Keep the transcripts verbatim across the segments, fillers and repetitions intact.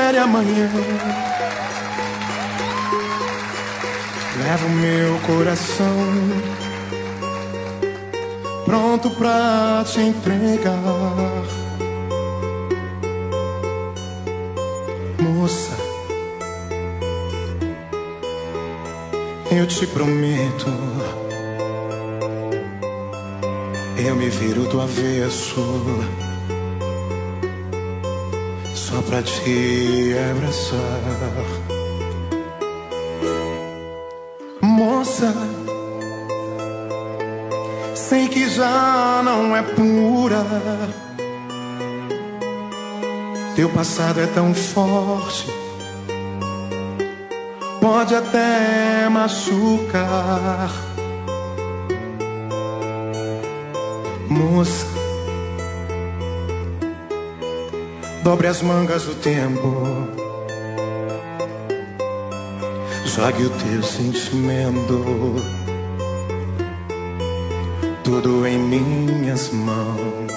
espere amanhã. Levo meu coração pronto pra te entregar. Moça, eu te prometo, eu me viro do avesso só pra te abraçar. Moça, sei que já não é pura, teu passado é tão forte, pode até machucar. Moça, dobre as mangas do tempo, jogue o teu sentimento tudo em minhas mãos.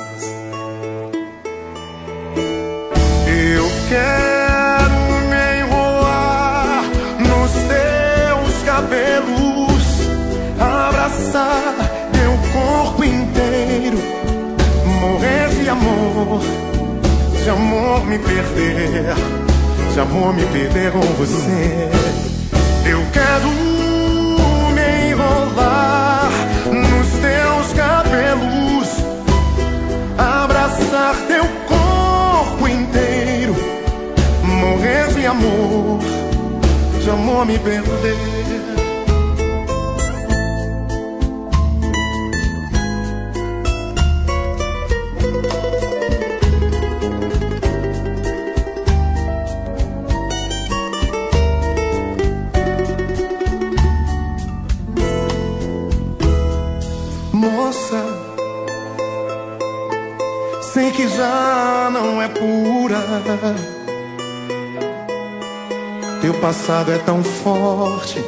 Eu quero me enrolar nos teus cabelos, abraçar teu corpo inteiro, morrer de amor, de amor me perder, de amor me perder com você. Eu quero me enrolar nos teus cabelos, abraçar teu corpo inteiro, morrer de amor, de amor me perder. Moça, sei que já não é pura, teu passado é tão forte,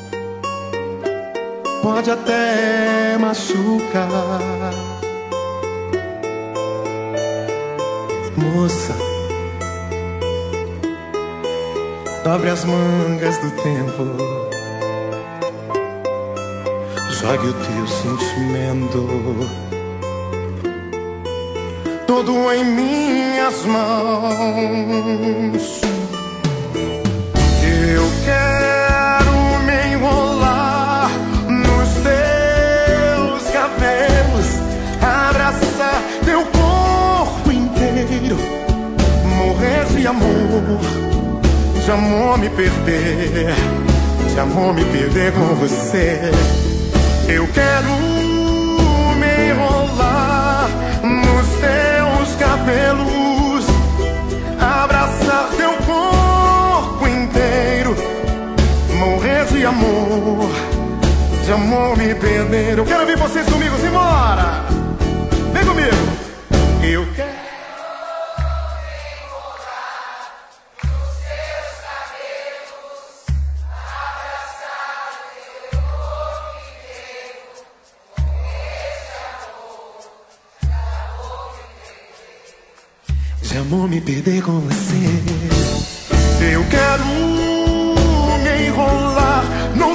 pode até machucar. Moça, dobre as mangas do tempo, jogue o teu sentimento todo em minhas mãos. Eu quero me enrolar nos teus cabelos, abraçar teu corpo inteiro, morrer de amor, de amor me perder, de amor me perder com você. Eu quero me enrolar nos teus cabelos, abraçar teu corpo inteiro, morrer de amor, de amor me perder. Eu quero ver vocês comigo, simbora! Vem comigo! Eu quero de amor me perder com você. Eu quero me enrolar nos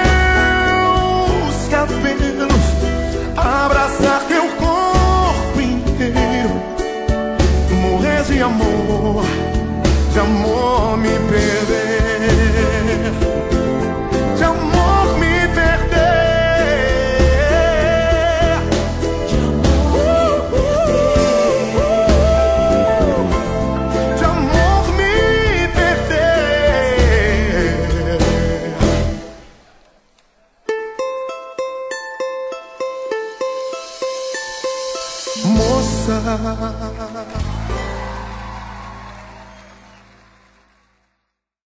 teus cabelos, abraçar teu corpo inteiro, morrer de amor, de amor me perder, de amor me perder. Moça,